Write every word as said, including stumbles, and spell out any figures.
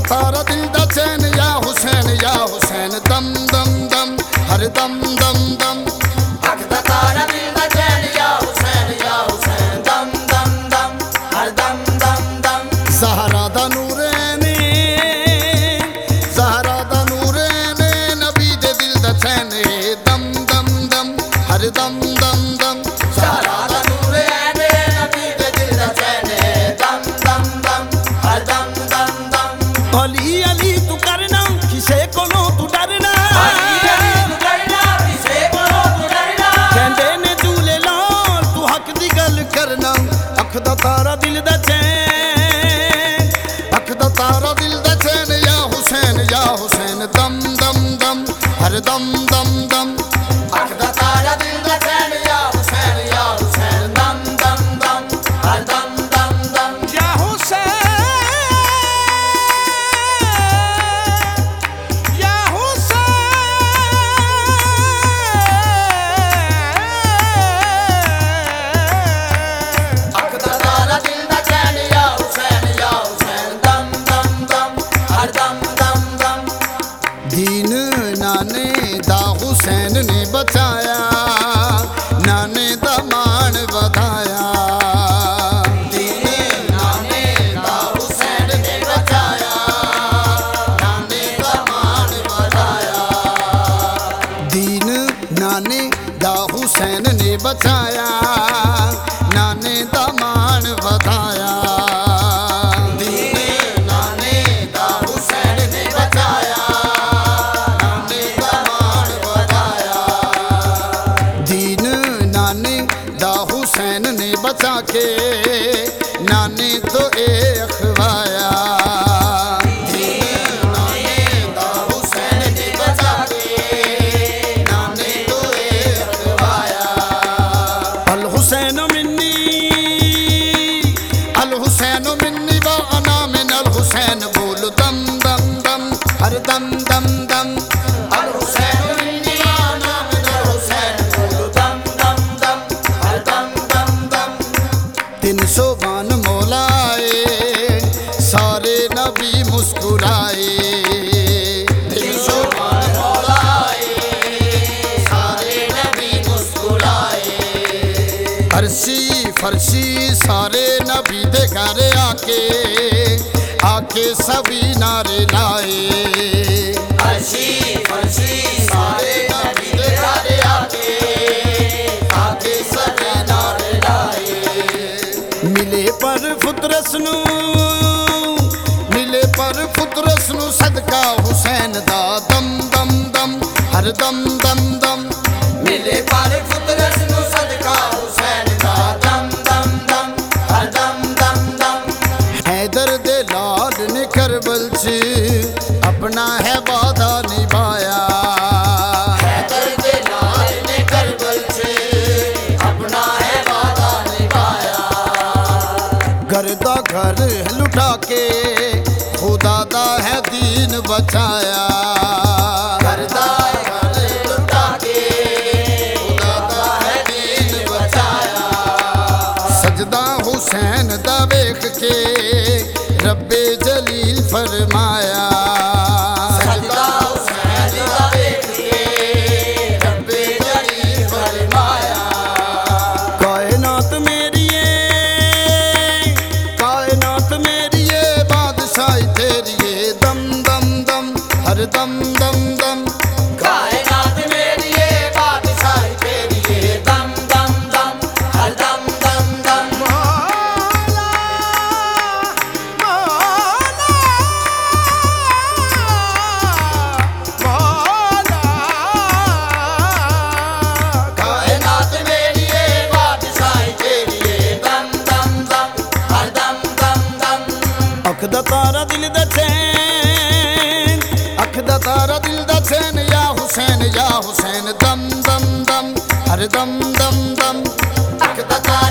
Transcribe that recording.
तारा दिल दा चैन या हुसैन या हुसैन दम दम दम हर दम दम दम अख दा तारा दिल दा चैन या हुसैन या हुसैन दम दम दम हर दम दम दम ज़हरा दा नूरैने ज़हरा दा नूरैने नबी दे दिल दा चैन दम दम दम हर दम दम दम ज़हरा दा नूरैने नबी दे दिल दा चैन दम दम दम हर दम दम दम अली अली तू करना किसे कोलों तू डरना अली अली तू करना किसे कोलों तू डरना कहंदे ने झूले लाल तू हक दी गल करना अख दा तारा दिल दा चैन अख दा तारा दिल दा चैन या हुसैन या हुसैन दम दम दम हर दम दम दम अख दा तारा दिल दा चैन या हुसैन या हुसैन दम दम दम हर दम दम दम या हुसैन या हुसैन अख दा तारा दिल दा चैन या हुसैन या हुसैन दम दम दम हर दम दम दम दीन नाने दा हुसैन ने बचाया नाने दा मान वधाया दीन नाने दा हुसैन ने बचाया नाने दा मान बढ़ाया दीन नाने दा हुसैन ने बचाया नाने दा मान वधाया दीन नाने दा हुसैन ने बचाया नाने दा मान बढ़ाया दीन नाने दा हुसैन ने बचा के नाने तो ए अखवाया दीन नाने दा हुसैन ने बचा के नाने तो ए अखवाया अल हुसैन मिन्नी अल हुसैन मिन्नी व अना मिन अल हुसैन बोल दम दम दम हर दम दम दम अल हुसैन मिन्नी वाना मिन अल हुसैन बोलो दम दम दम हर दम दम दम तीन सौ बान मौलाए सारे नबी मुस्कुराए तीन सौ बान मौलाए सारे नबी मुस्कुराए फरसी फरसी सारे नबी दे घर आके आके सभी नारे लाए अर्शी फर्शी सारे नबी दे घर आके आके सभी नारे लाए मिले पर फुतरस नू मिले पर फुतरस नू सदका हुसैन दा दम दम दम हर दम दम दम मिले पर फुतरस नु सदका हुसैन दा दम दम दम हर दम दम दम हैदर दे लाल ने करबल च अपना है वादा निभाया हैदर दे लाल ने करबल से अपना है वादा निभाया घर दा घर लुटा के खुदा दा है दीन बचाया करदा घर लुटा के खुदा दा है दीन बचाया सजदा हुसैन दा वेख के रब्बे जलील फरमाया सजदा हुसैन दा वेख के रब्बे जलील फरमाया कायनात मेरी है कायनात मेरी है बादशाही तेरी है दम दम दम हर दम दम दम कायनात मेरी है बादशाही तेरी है दम दम दम हर दम दम दम मौला मौला मौला कायनात मेरी है बादशाही तेरी है दम दम दम हर दम दम दम अख दा तारा दिल दा चैन अख दा तारा दिल दा चैन या हुसैन या हुसैन दम दम दम हर दम दम दम अख दा तारा